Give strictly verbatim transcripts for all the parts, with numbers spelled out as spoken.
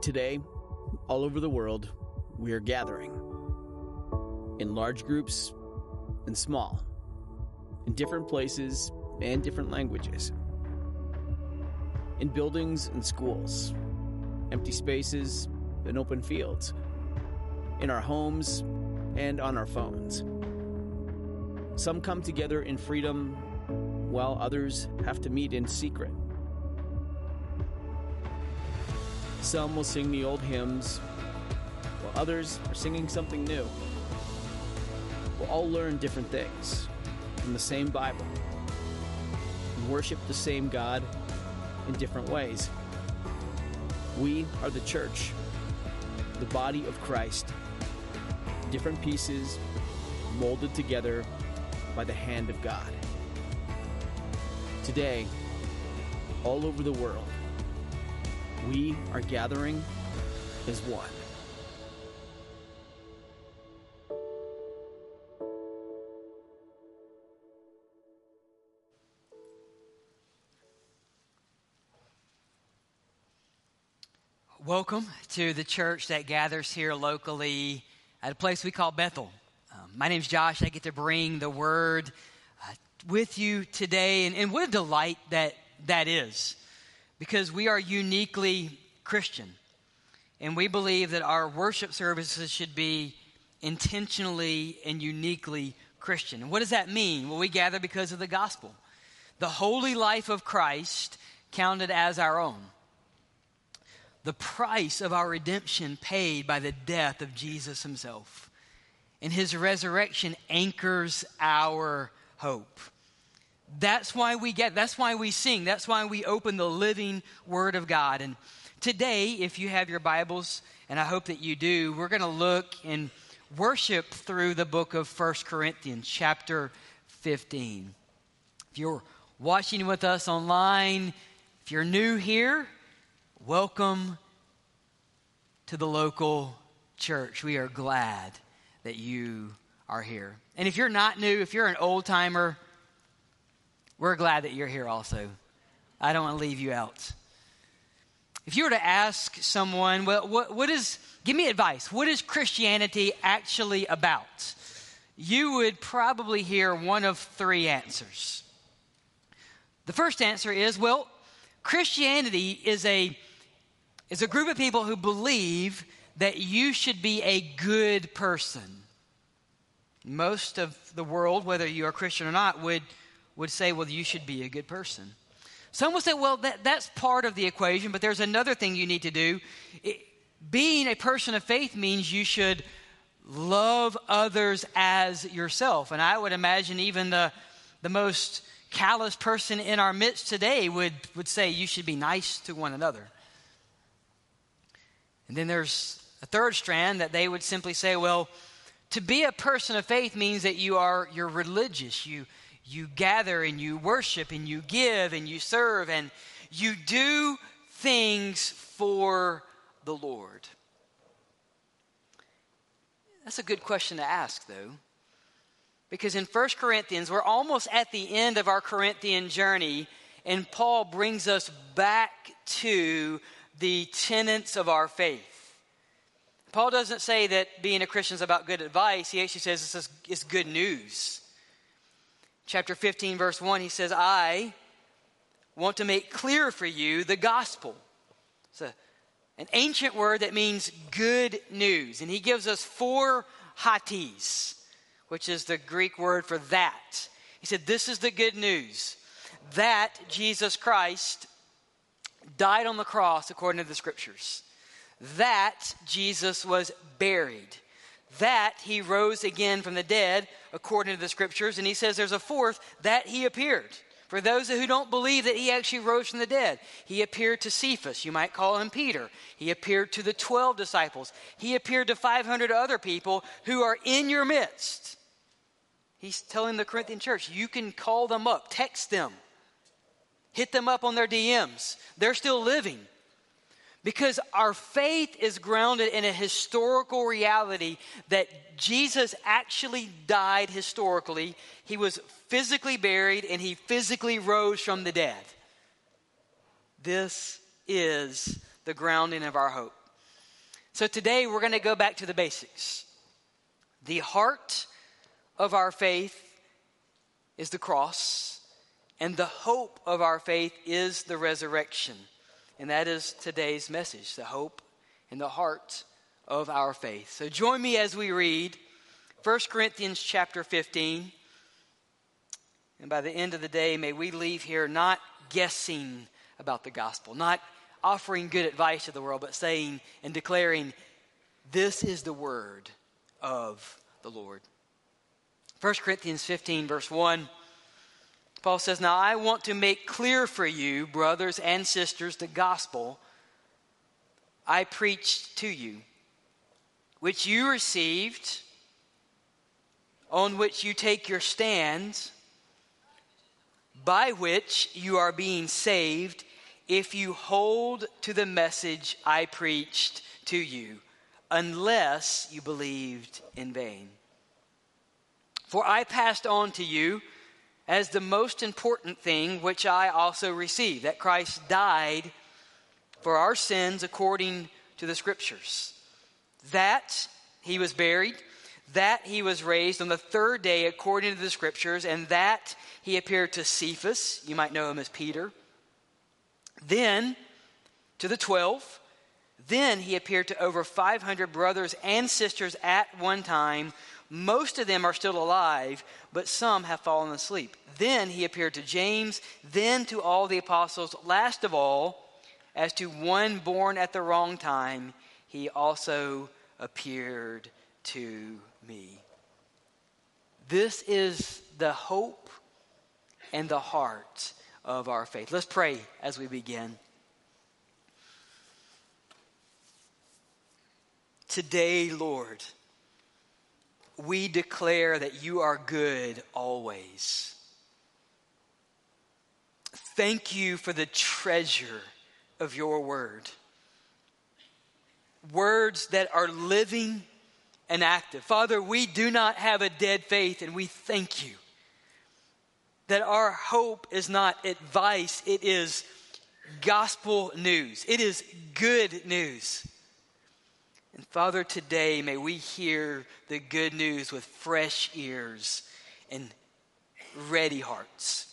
Today, all over the world, we are gathering in large groups and small, in different places and different languages, in buildings and schools, empty spaces and open fields, in our homes and on our phones. Some come together in freedom, while others have to meet in secret. Some will sing the old hymns, while others are singing something new. We'll all learn different things from the same Bible and worship the same God in different ways. We are the church, the body of Christ, different pieces molded together by the hand of God. Today, all over the world, we are gathering as one. Welcome to the church that gathers here locally at a place we call Bethel. Um, my name's Josh. I get to bring the word uh, with you today, and, and what a delight that that is, because we are uniquely Christian, and we believe that our worship services should be intentionally and uniquely Christian. And what does that mean? Well, we gather because of the gospel, the holy life of Christ counted as our own. The price of our redemption paid by the death of Jesus himself. And his resurrection anchors our hope. That's why we get, that's why we sing. That's why we open the living word of God. And today, if you have your Bibles, and I hope that you do, we're going to look and worship through the book of First Corinthians, chapter fifteen. If you're watching with us online, if you're new here, welcome to the local church. We are glad that you are here. And if you're not new, if you're an old timer, we're glad that you're here also. I don't want to leave you out. If you were to ask someone, well, what, what is, give me advice, what is Christianity actually about? You would probably hear one of three answers. The first answer is, well, Christianity is a is a group of people who believe that you should be a good person. Most of the world, whether you are Christian or not, would, would say, well, you should be a good person. Some will say, well, that, that's part of the equation, but there's another thing you need to do. It, being a person of faith means you should love others as yourself. And I would imagine even the, the most callous person in our midst today would, would say you should be nice to one another. And then there's a third strand that they would simply say, well, to be a person of faith means that you are, you're religious. You, you gather and you worship and you give and you serve and you do things for the Lord. That's a good question to ask, though. Because in First Corinthians, we're almost at the end of our Corinthian journey, and Paul brings us back to the tenets of our faith. Paul doesn't say that being a Christian is about good advice. He actually says this is, it's good news. Chapter fifteen, verse one, he says, I want to make clear for you the gospel. It's a, an ancient word that means good news. And he gives us four hatis, which is the Greek word for that. He said, this is the good news, that Jesus Christ died on the cross according to the scriptures, that Jesus was buried, that he rose again from the dead according to the scriptures, and he says there's a fourth, that he appeared. For those who don't believe that he actually rose from the dead, he appeared to Cephas. You might call him Peter. He appeared to the twelve disciples. He appeared to five hundred other people who are in your midst. He's telling the Corinthian church, you can call them up, text them, hit them up on their D Ms. They're still living. Because our faith is grounded in a historical reality that Jesus actually died historically. He was physically buried and he physically rose from the dead. This is the grounding of our hope. So today we're going to go back to the basics. The heart of our faith is the cross, and the hope of our faith is the resurrection. And that is today's message, the hope and the heart of our faith. So join me as we read First Corinthians chapter fifteen. And by the end of the day, may we leave here not guessing about the gospel, not offering good advice to the world, but saying and declaring, this is the word of the Lord. First Corinthians fifteen, verse one, Paul says, now I want to make clear for you, brothers and sisters, the gospel I preached to you, which you received, on which you take your stand, by which you are being saved, if you hold to the message I preached to you, unless you believed in vain. For I passed on to you as the most important thing, which I also received, that Christ died for our sins according to the Scriptures, that he was buried, that he was raised on the third day according to the Scriptures, and that he appeared to Cephas, you might know him as Peter, then to the twelve, then he appeared to over five hundred brothers and sisters at one time. Most of them are still alive, but some have fallen asleep. Then he appeared to James, then to all the apostles. Last of all, as to one born at the wrong time, he also appeared to me. This is the hope and the heart of our faith. Let's pray as we begin. Today, Lord, we declare that you are good always. Thank you for the treasure of your word. Words that are living and active. Father, we do not have a dead faith, and we thank you that our hope is not advice, it is gospel news. It is good news. And Father, today may we hear the good news with fresh ears and ready hearts.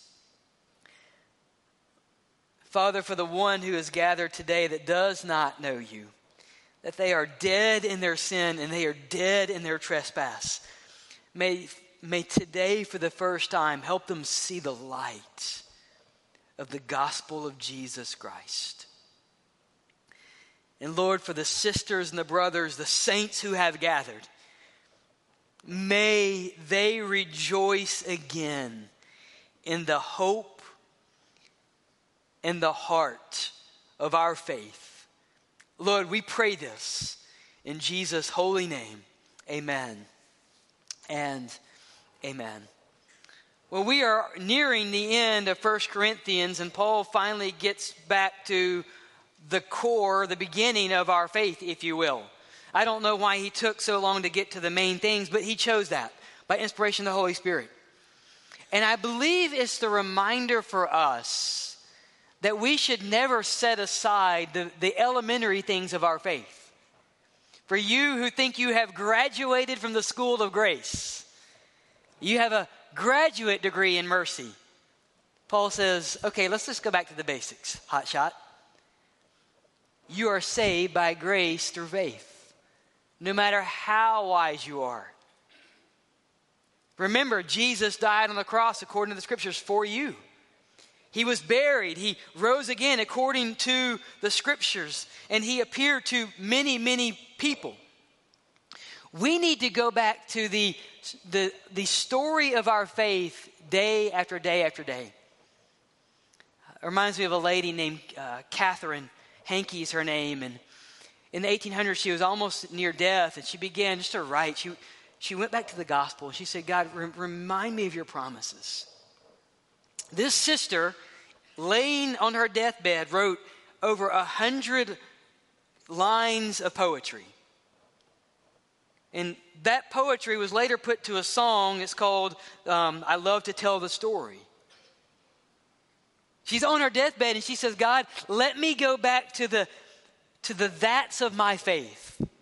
Father, for the one who is gathered today that does not know you, that they are dead in their sin and they are dead in their trespass, may, may today for the first time help them see the light of the gospel of Jesus Christ. And Lord, for the sisters and the brothers, the saints who have gathered, may they rejoice again in the hope and the heart of our faith. Lord, we pray this in Jesus' holy name. Amen and amen. Well, we are nearing the end of First Corinthians, and Paul finally gets back to the core, the beginning of our faith, if you will. I don't know why he took so long to get to the main things, but he chose that by inspiration of the Holy Spirit. And I believe it's the reminder for us that we should never set aside the, the elementary things of our faith. For you who think you have graduated from the school of grace, you have a graduate degree in mercy. Paul says, okay, let's just go back to the basics. Hot shot. You are saved by grace through faith, no matter how wise you are. Remember, Jesus died on the cross according to the Scriptures for you. He was buried. He rose again according to the Scriptures, and he appeared to many, many people. We need to go back to the, the, the story of our faith day after day after day. It reminds me of a lady named uh, Catherine Hankey is her name, and in the eighteen hundreds she was almost near death, and she began just to write. She, she went back to the gospel, and she said, God, re- remind me of your promises. This sister, laying on her deathbed, wrote over a hundred lines of poetry. And that poetry was later put to a song. It's called um, I Love to Tell the Story. She's on her deathbed and she says, God, let me go back to the to the that's of my faith.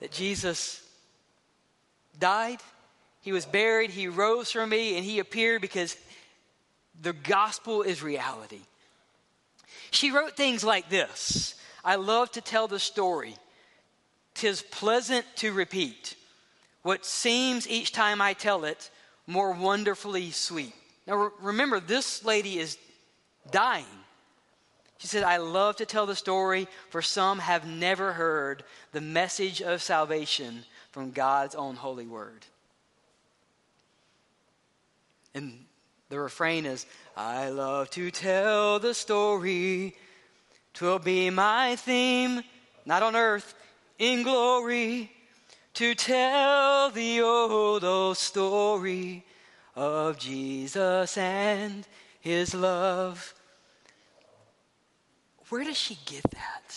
that Jesus died, he was buried, he rose from me, and he appeared because the gospel is reality. She wrote things like this: I love to tell the story. 'Tis pleasant to repeat. What seems each time I tell it more wonderfully sweet. Now re- remember, this lady is dying. She said, I love to tell the story, for some have never heard the message of salvation from God's own holy word. And the refrain is, I love to tell the story. 'Twill be my theme, not on earth, in glory, to tell the old, old story of Jesus and his love. Where does she get that?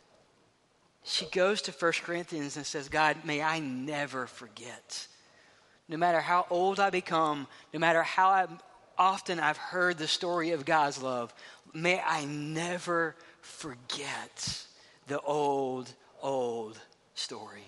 She goes to First Corinthians and says, God, may I never forget. No matter how old I become, no matter how I'm, often I've heard the story of God's love, may I never forget the old, old story.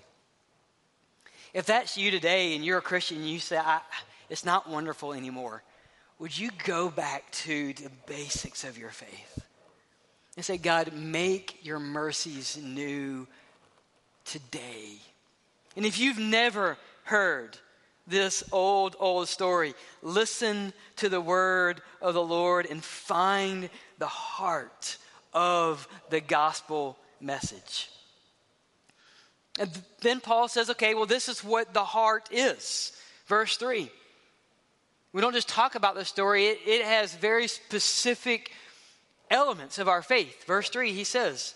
If that's you today and you're a Christian and you say, I, it's not wonderful anymore, would you go back to the basics of your faith and say, God, make your mercies new today. And if you've never heard this old, old story, listen to the word of the Lord and find the heart of the gospel message. And then Paul says, okay, well, this is what the heart is. Verse three. We don't just talk about the story. It, it has very specific elements of our faith. Verse three, he says,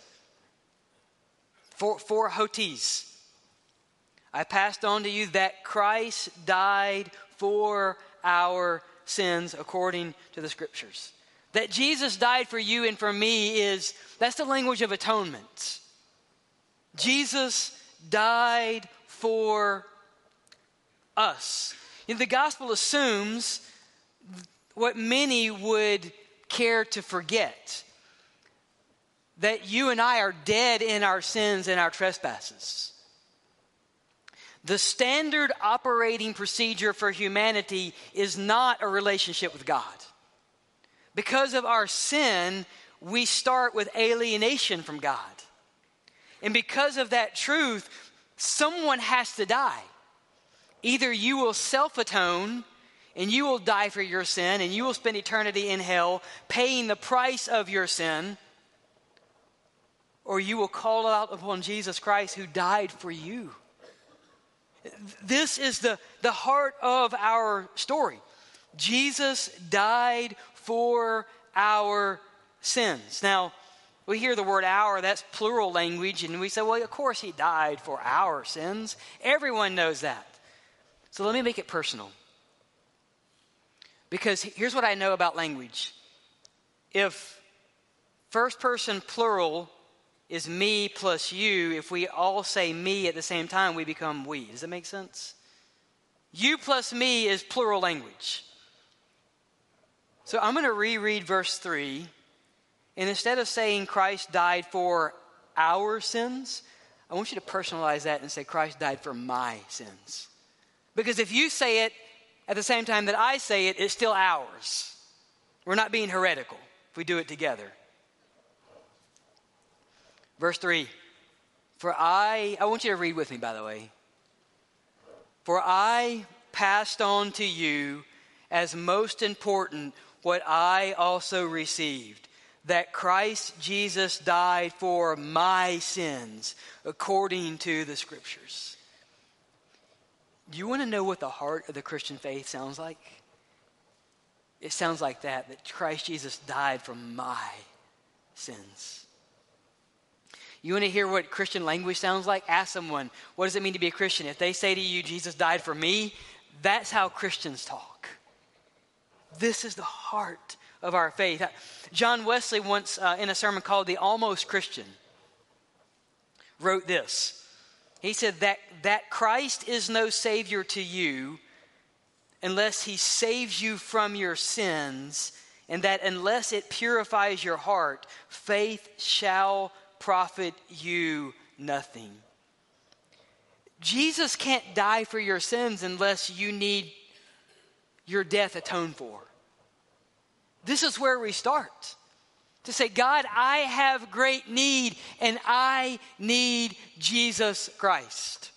for, for hotis, I passed on to you that Christ died for our sins according to the scriptures. That Jesus died for you and for me is, that's the language of atonement. Jesus died for us. And the gospel assumes what many would care to forget, that you and I are dead in our sins and our trespasses. The standard operating procedure for humanity is not a relationship with God. Because of our sin, we start with alienation from God. And because of that truth, someone has to die. Either you will self-atone and you will die for your sin and you will spend eternity in hell paying the price of your sin, or you will call out upon Jesus Christ who died for you. This is the, the heart of our story. Jesus died for our sins. Now, we hear the word our, that's plural language, and we say, well, of course he died for our sins. Everyone knows that. So let me make it personal. Because here's what I know about language. If first person plural is me plus you, if we all say me at the same time, we become we. Does that make sense? You plus me is plural language. So I'm going to reread verse three. And instead of saying Christ died for our sins, I want you to personalize that and say Christ died for my sins. Because if you say it at the same time that I say it, it's still ours. We're not being heretical if we do it together. Verse three. For I, I want you to read with me, by the way. For I passed on to you as most important what I also received, that Christ Jesus died for my sins according to the scriptures. Do you want to know what the heart of the Christian faith sounds like? It sounds like that, that Christ Jesus died for my sins. You want to hear what Christian language sounds like? Ask someone, what does it mean to be a Christian? If they say to you, Jesus died for me, that's how Christians talk. This is the heart of our faith. John Wesley once, uh, in a sermon called The Almost Christian, wrote this. He said that, that Christ is no savior to you unless he saves you from your sins, and that unless it purifies your heart, faith shall profit you nothing. Jesus can't die for your sins unless you need your death atoned for. This is where we start. To say, God, I have great need, and I need Jesus Christ.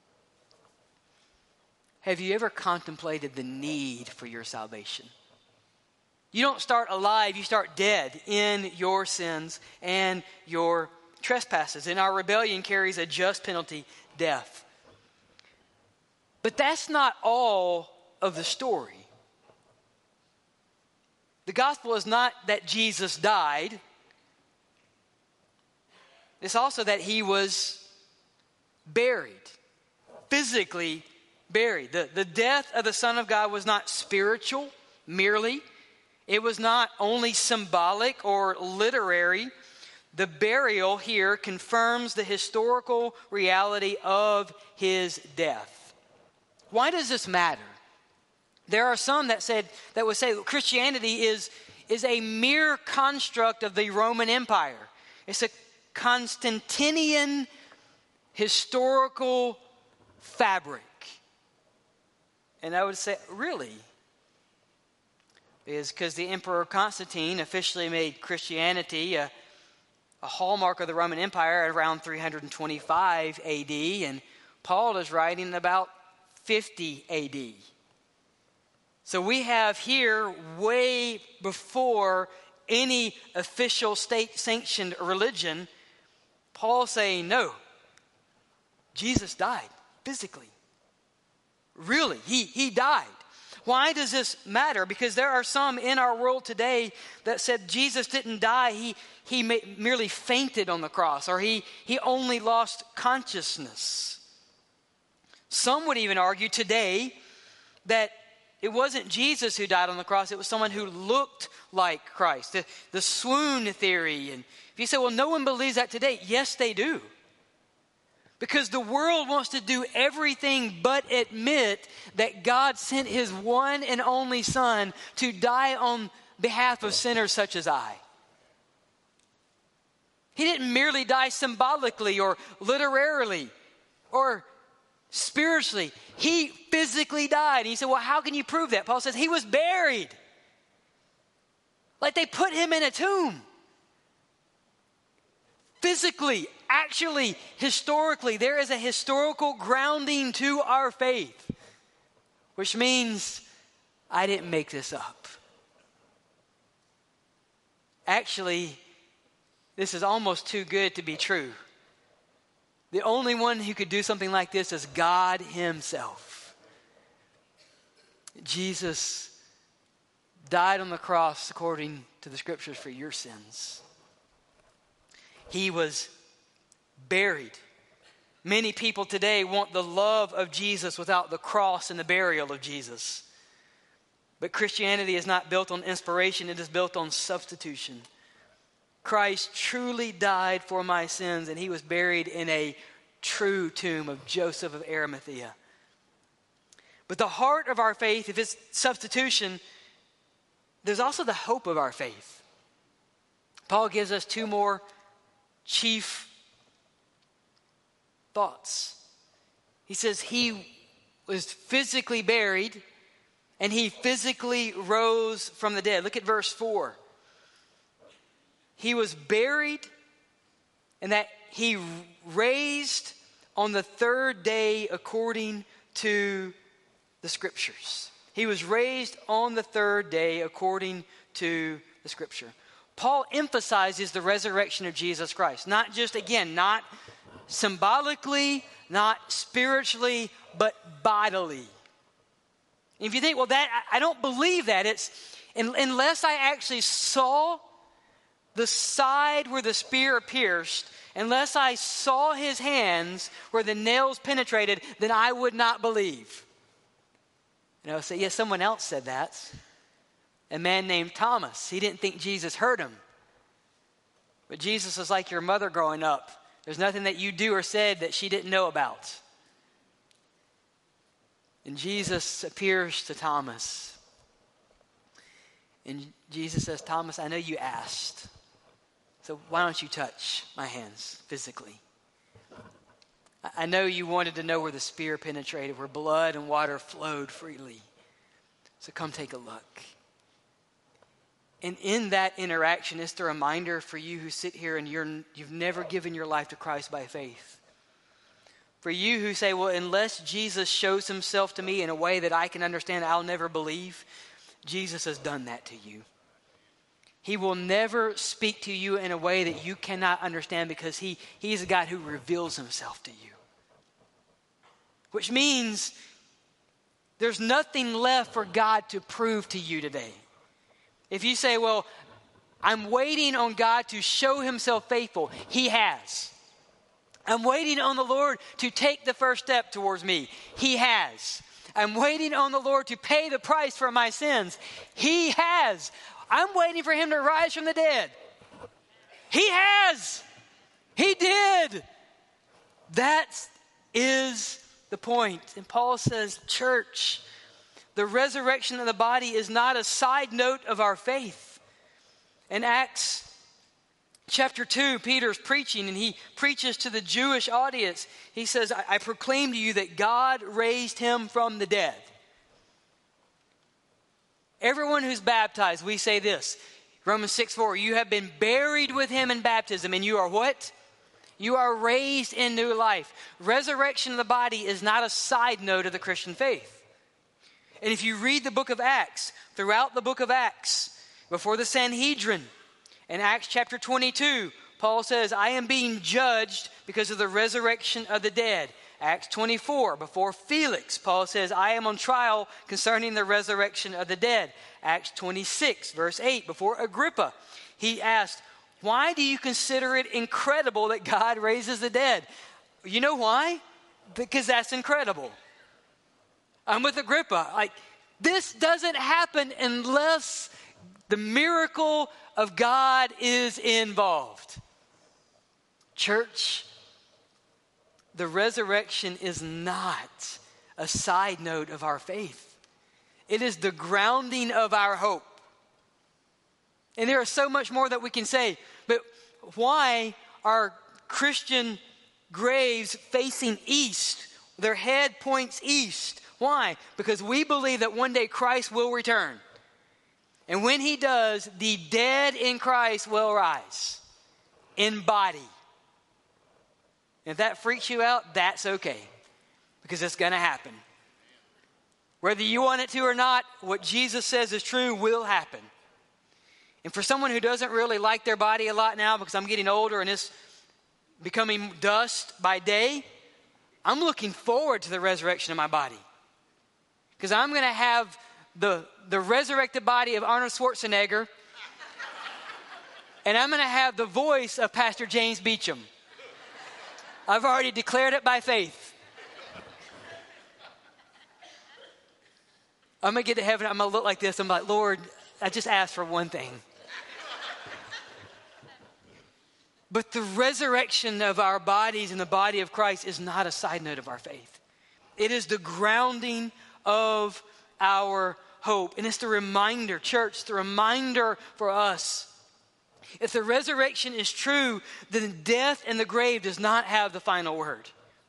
Have you ever contemplated the need for your salvation? You don't start alive, you start dead in your sins and your trespasses. And our rebellion carries a just penalty, death. But that's not all of the story. The gospel is not that Jesus died. It's also that he was buried, physically buried. The, the death of the Son of God was not spiritual merely. It was not only symbolic or literary. The burial here confirms the historical reality of his death. Why does this matter? There are some that said that would say that Christianity is, is a mere construct of the Roman Empire. It's a Constantinian historical fabric. And I would say, really? Is because the Emperor Constantine officially made Christianity a, a hallmark of the Roman Empire at around three twenty-five A D, and Paul is writing about fifty A D. So we have here, way before any official state-sanctioned religion, Paul saying, no, Jesus died physically. Really, he, he died. Why does this matter? Because there are some in our world today that said Jesus didn't die, he, he merely fainted on the cross, or he, he only lost consciousness. Some would even argue today that it wasn't Jesus who died on the cross, it was someone who looked like Christ. The, the swoon theory. And if you say, well, no one believes that today, yes, they do. Because the world wants to do everything but admit that God sent his one and only Son to die on behalf of sinners such as I. He didn't merely die symbolically or literarily or spiritually. He physically died. And you say, well, how can you prove that? Paul says he was buried. Like they put him in a tomb. Physically, actually, historically, there is a historical grounding to our faith. Which means I didn't make this up. Actually, this is almost too good to be true. The only one who could do something like this is God himself. Jesus died on the cross according to the scriptures for your sins. He was buried. Many people today want the love of Jesus without the cross and the burial of Jesus. But Christianity is not built on inspiration, it is built on substitution. Christ truly died for my sins, and he was buried in a true tomb of Joseph of Arimathea. But the heart of our faith, if it's substitution, there's also the hope of our faith. Paul gives us two more chief thoughts. He says he was physically buried, and he physically rose from the dead. Look at verse four. He was buried, and that he raised on the third day according to the scriptures. He was raised on the third day according to the scripture. Paul emphasizes the resurrection of Jesus Christ. Not just, again, not symbolically, not spiritually, but bodily. If you think, well, that I don't believe that. It's unless I actually saw the side where the spear pierced, unless I saw his hands where the nails penetrated, then I would not believe. And I would say, yes, someone else said that. A man named Thomas. He didn't think Jesus hurt him. But Jesus is like your mother growing up. There's nothing that you do or said that she didn't know about. And Jesus appears to Thomas. And Jesus says, Thomas, I know you asked. So why don't you touch my hands physically? I know you wanted to know where the spear penetrated, where blood and water flowed freely. So come take a look. And in that interaction, it's the reminder for you who sit here and you're, you've never given your life to Christ by faith. For you who say, well, unless Jesus shows himself to me in a way that I can understand, I'll never believe. Jesus has done that to you. He will never speak to you in a way that you cannot understand because he, he's a God who reveals himself to you. Which means there's nothing left for God to prove to you today. If you say, well, I'm waiting on God to show himself faithful, he has. I'm waiting on the Lord to take the first step towards me, he has. I'm waiting on the Lord to pay the price for my sins, he has. I'm waiting for him to rise from the dead. He has. He did. That is the point. And Paul says, church, the resurrection of the body is not a side note of our faith. In Acts chapter two, Peter's preaching and he preaches to the Jewish audience. He says, I, I proclaim to you that God raised him from the dead. Everyone who's baptized, we say this, Romans six four, you have been buried with him in baptism and you are what? You are raised in new life. Resurrection of the body is not a side note of the Christian faith. And if you read the book of Acts, throughout the book of Acts, before the Sanhedrin, in Acts chapter twenty-two, Paul says, I am being judged because of the resurrection of the dead. Acts twenty-four, before Felix, Paul says, I am on trial concerning the resurrection of the dead. Acts twenty-six, verse eight, before Agrippa, he asked, why do you consider it incredible that God raises the dead? You know why? Because that's incredible. I'm with Agrippa. Like, this doesn't happen unless the miracle of God is involved. Church, the resurrection is not a side note of our faith. It is the grounding of our hope. And there is so much more that we can say, but why are Christian graves facing east? Their head points east. Why? Because we believe that one day Christ will return. And when he does, the dead in Christ will rise in body. If that freaks you out, that's okay, because it's going to happen. Whether you want it to or not, what Jesus says is true will happen. And for someone who doesn't really like their body a lot now because I'm getting older and it's becoming dust by day, I'm looking forward to the resurrection of my body. Because I'm going to have the, the resurrected body of Arnold Schwarzenegger, and I'm going to have the voice of Pastor James Beecham. I've already declared it by faith. I'm going to get to heaven, I'm going to look like this. I'm like, Lord, I just asked for one thing. But the resurrection of our bodies and the body of Christ is not a side note of our faith. It is the grounding of our hope. And it's the reminder, church, the reminder for us. If the resurrection is true, then death and the grave does not have the final word.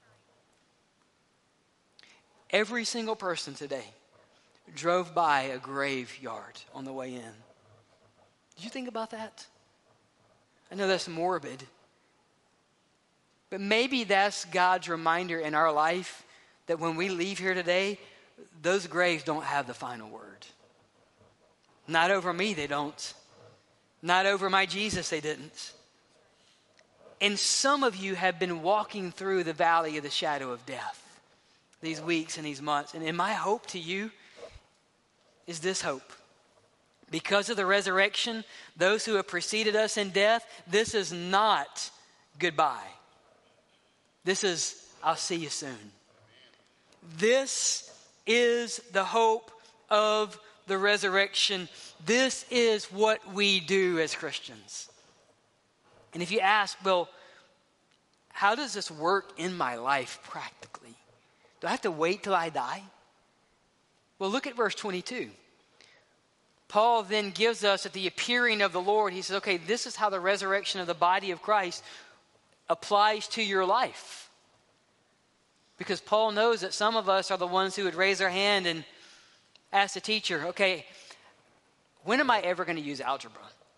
Every single person today drove by a graveyard on the way in. Did you think about that? I know that's morbid, but maybe that's God's reminder in our life that when we leave here today, those graves don't have the final word. Not over me, they don't. Not over my Jesus, they didn't. And some of you have been walking through the valley of the shadow of death these weeks and these months. And my hope to you is this hope. Because of the resurrection, those who have preceded us in death, this is not goodbye. This is, I'll see you soon. This is the hope of the resurrection. This is what we do as Christians. And if you ask, well, how does this work in my life practically? Do I have to wait till I die? Well, look at verse twenty-two. Paul then gives us at the appearing of the Lord, he says, okay, this is how the resurrection of the body of Christ applies to your life. Because Paul knows that some of us are the ones who would raise our hand and ask the teacher, okay, when am I ever going to use algebra?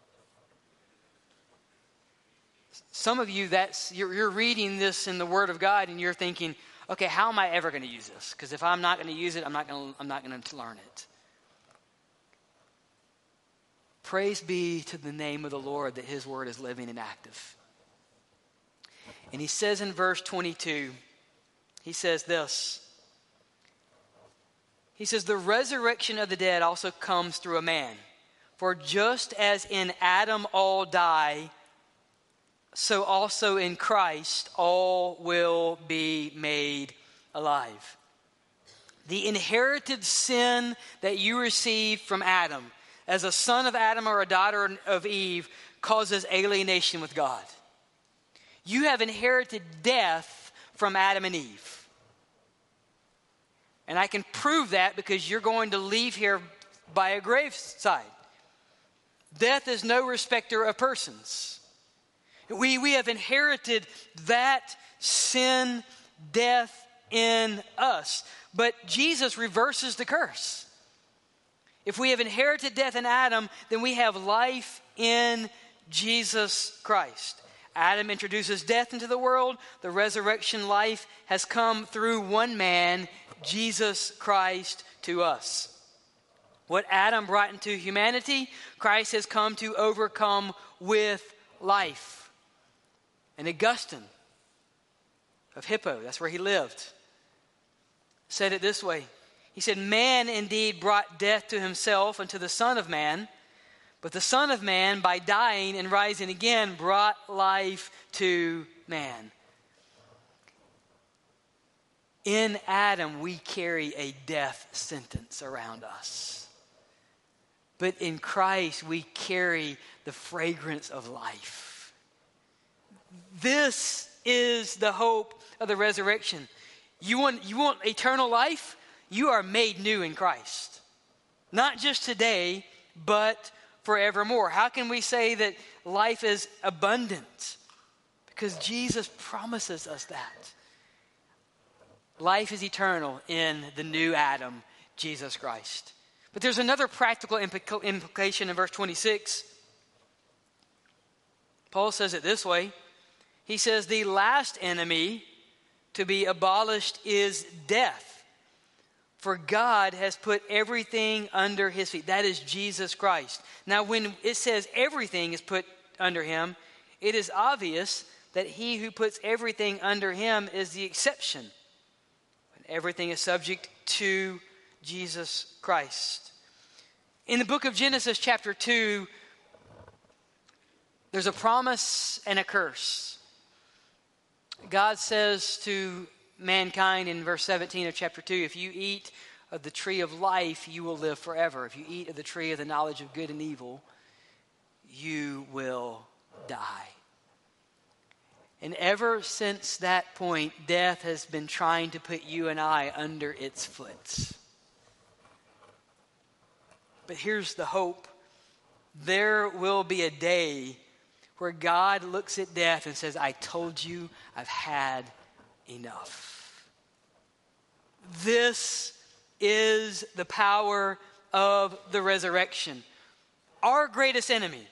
Some of you, that's you're, you're reading this in the Word of God and you're thinking, okay, how am I ever going to use this? Because if I'm not going to use it, I'm not going to, I'm not going to learn it. Praise be to the name of the Lord that his word is living and active. And he says in verse twenty-two, he says this. He says, the resurrection of the dead also comes through a man. For just as in Adam all die, so also in Christ all will be made alive. The inherited sin that you received from Adam, as a son of Adam or a daughter of Eve, causes alienation with God. You have inherited death from Adam and Eve. And I can prove that because you're going to leave here by a graveside. Death is no respecter of persons. We, we have inherited that sin, death in us. But Jesus reverses the curse. If we have inherited death in Adam, then we have life in Jesus Christ. Adam introduces death into the world. The resurrection life has come through one man, Jesus Christ, to us. What Adam brought into humanity, Christ has come to overcome with life. And Augustine of Hippo, that's where he lived, said it this way. He said, man indeed brought death to himself and to the Son of Man, but the Son of Man, by dying and rising again, brought life to man. In Adam, we carry a death sentence around us. But in Christ, we carry the fragrance of life. This is the hope of the resurrection. You want, you want eternal life? You are made new in Christ. Not just today, but forevermore. How can we say that life is abundant? Because Jesus promises us that. Life is eternal in the new Adam, Jesus Christ. But there's another practical implica- implication in verse twenty-six. Paul says it this way. He says, the last enemy to be abolished is death. For God has put everything under his feet. That is Jesus Christ. Now, when it says everything is put under him, it is obvious that he who puts everything under him is the exception. And everything is subject to Jesus Christ. In the book of Genesis chapter two, there's a promise and a curse. God says to mankind in verse seventeen of chapter two, if you eat of the tree of life, you will live forever. If you eat of the tree of the knowledge of good and evil, you will die. And ever since that point, death has been trying to put you and I under its foot. But here's the hope. There will be a day where God looks at death and says, I told you I've had enough. This is the power of the resurrection. Our greatest enemy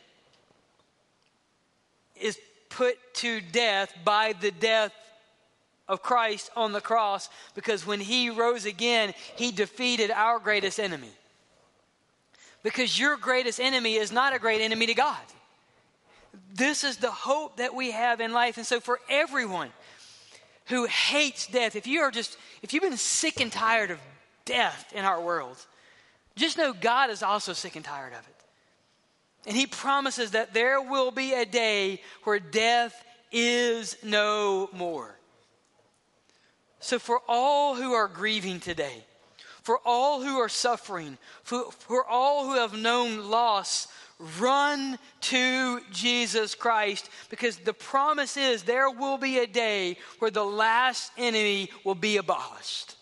is put to death by the death of Christ on the cross, because when he rose again, he defeated our greatest enemy. Because your greatest enemy is not a great enemy to God. This is the hope that we have in life. And so for everyone who hates death, if you are just, if you've been sick and tired of death in our world, just know God is also sick and tired of it. And he promises that there will be a day where death is no more. So for all who are grieving today, for all who are suffering, for, for all who have known loss, run to Jesus Christ, because the promise is there will be a day where the last enemy will be abolished.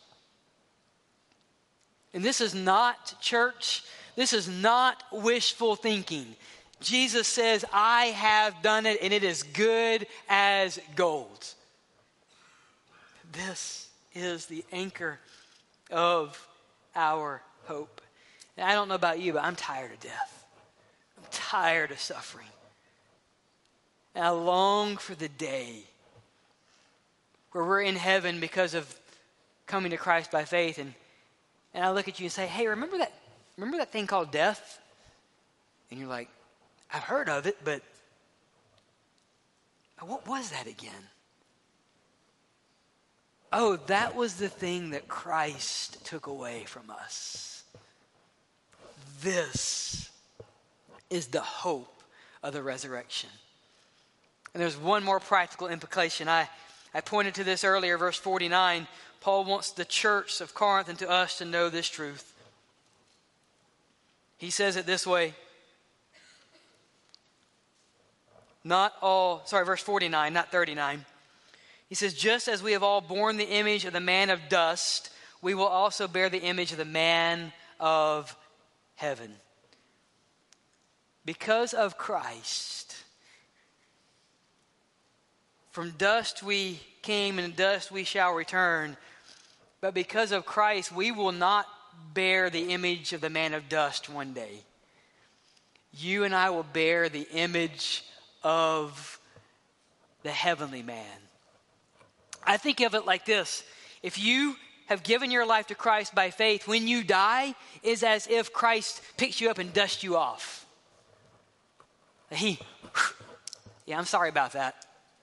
And this is not, church, this is not wishful thinking. Jesus says, I have done it and it is good as gold. This is the anchor of our hope. And I don't know about you, but I'm tired of death. I'm tired of suffering. And I long for the day where we're in heaven because of coming to Christ by faith. And, and I look at you and say, hey, remember that, remember that thing called death? And you're like, I've heard of it, but what was that again? Oh, that was the thing that Christ took away from us. This is the hope of the resurrection. And there's one more practical implication. I, I pointed to this earlier, verse forty-nine. Paul wants the church of Corinth and to us to know this truth. He says it this way. Not all, sorry, verse forty-nine, not thirty-nine. He says, just as we have all borne the image of the man of dust, we will also bear the image of the man of heaven. Because of Christ, from dust we came and dust we shall return. But because of Christ, we will not bear the image of the man of dust one day. You and I will bear the image of the heavenly man. I think of it like this. If you have given your life to Christ by faith, when you die, is as if Christ picks you up and dusts you off. He, yeah, I'm sorry about that.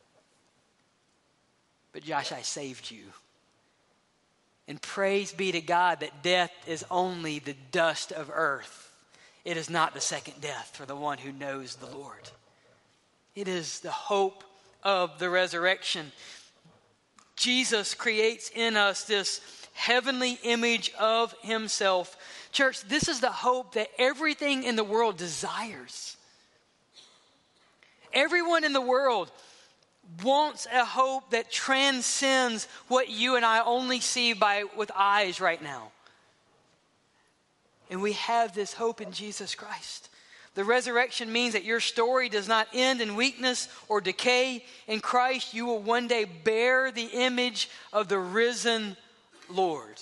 But Josh, I saved you. And praise be to God that death is only the dust of earth. It is not the second death for the one who knows the Lord. It is the hope of the resurrection. Jesus creates in us this heavenly image of himself. Church, this is the hope that everything in the world desires. Everyone in the world wants a hope that transcends what you and I only see by with eyes right now. And we have this hope in Jesus Christ. The resurrection means that your story does not end in weakness or decay. In Christ, you will one day bear the image of the risen Lord.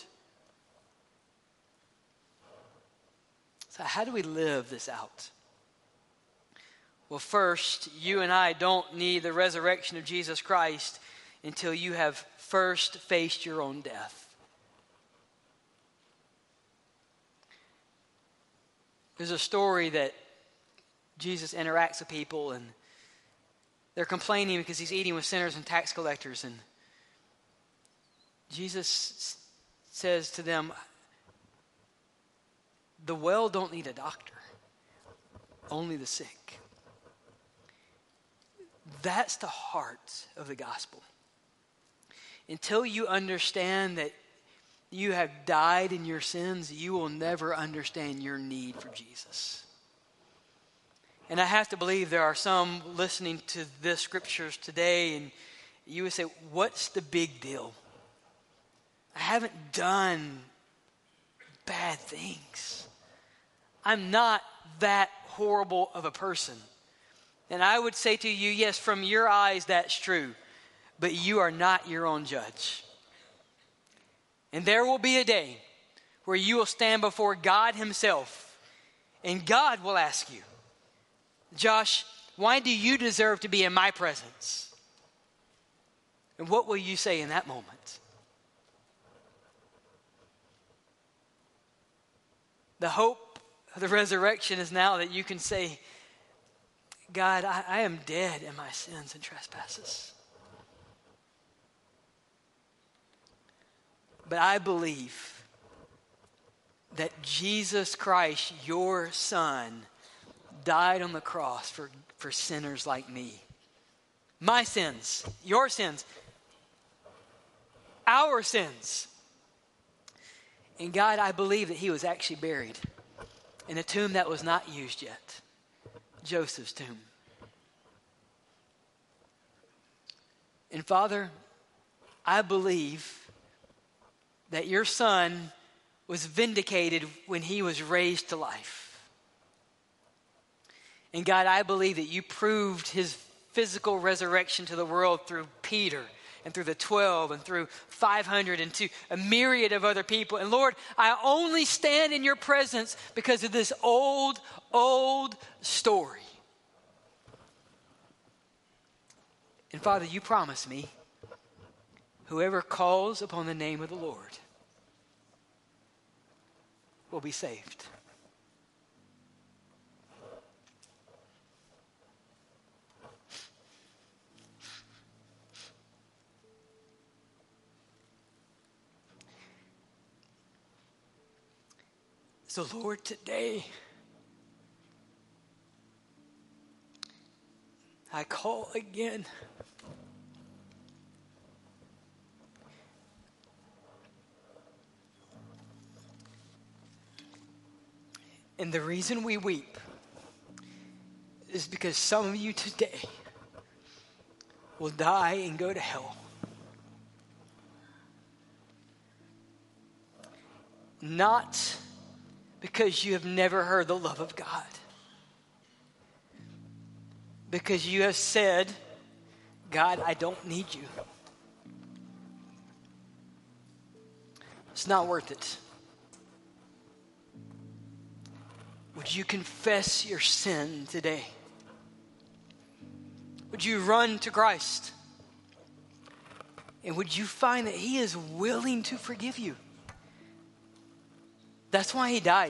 So how do we live this out? Well, first, you and I don't need the resurrection of Jesus Christ until you have first faced your own death. There's a story that Jesus interacts with people and they're complaining because he's eating with sinners and tax collectors. And Jesus says to them, the well don't need a doctor, only the sick. That's the heart of the gospel. Until you understand that you have died in your sins, you will never understand your need for Jesus. And I have to believe there are some listening to this scriptures today and you would say, what's the big deal? I haven't done bad things. I'm not that horrible of a person. And I would say to you, yes, from your eyes that's true, but you are not your own judge. And there will be a day where you will stand before God himself and God will ask you, Josh, why do you deserve to be in my presence? And what will you say in that moment? The hope of the resurrection is now that you can say, God, I, I am dead in my sins and trespasses. But I believe that Jesus Christ, your Son, died on the cross for, for sinners like me. My sins, your sins, our sins. And God, I believe that he was actually buried in a tomb that was not used yet, Joseph's tomb. And Father, I believe that your Son was vindicated when he was raised to life. And God, I believe that you proved his physical resurrection to the world through Peter and through the twelve and through five hundred and to a myriad of other people. And Lord, I only stand in your presence because of this old, old story. And Father, you promise me, whoever calls upon the name of the Lord will be saved. So Lord, today, I call again. And the reason we weep is because some of you today will die and go to hell. Not because you have never heard the love of God. Because you have said, God, I don't need you. It's not worth it. Would you confess your sin today? Would you run to Christ? And would you find that he is willing to forgive you? That's why he died.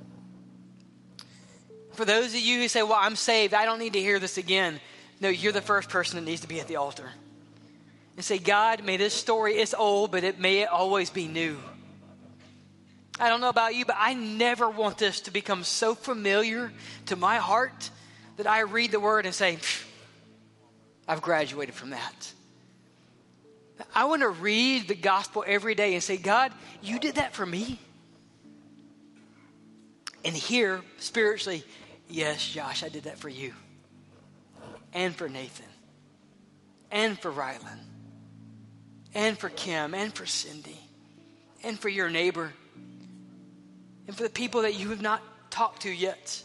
For those of you who say, well, I'm saved, I don't need to hear this again. No, you're the first person that needs to be at the altar. And say, God, may this story, it's old, but it may always be new. I don't know about you, but I never want this to become so familiar to my heart that I read the word and say, I've graduated from that. I want to read the gospel every day and say, God, you did that for me. And hear spiritually, yes, Josh, I did that for you. And for Nathan. And for Rylan. And for Kim. And for Cindy. And for your neighbor. And for the people that you have not talked to yet.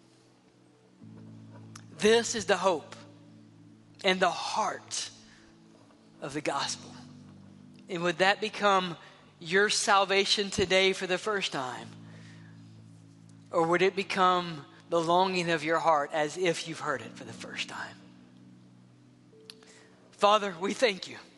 This is the hope and the heart of the gospel. And would that become your salvation today for the first time? Or would it become the longing of your heart as if you've heard it for the first time? Father, we thank you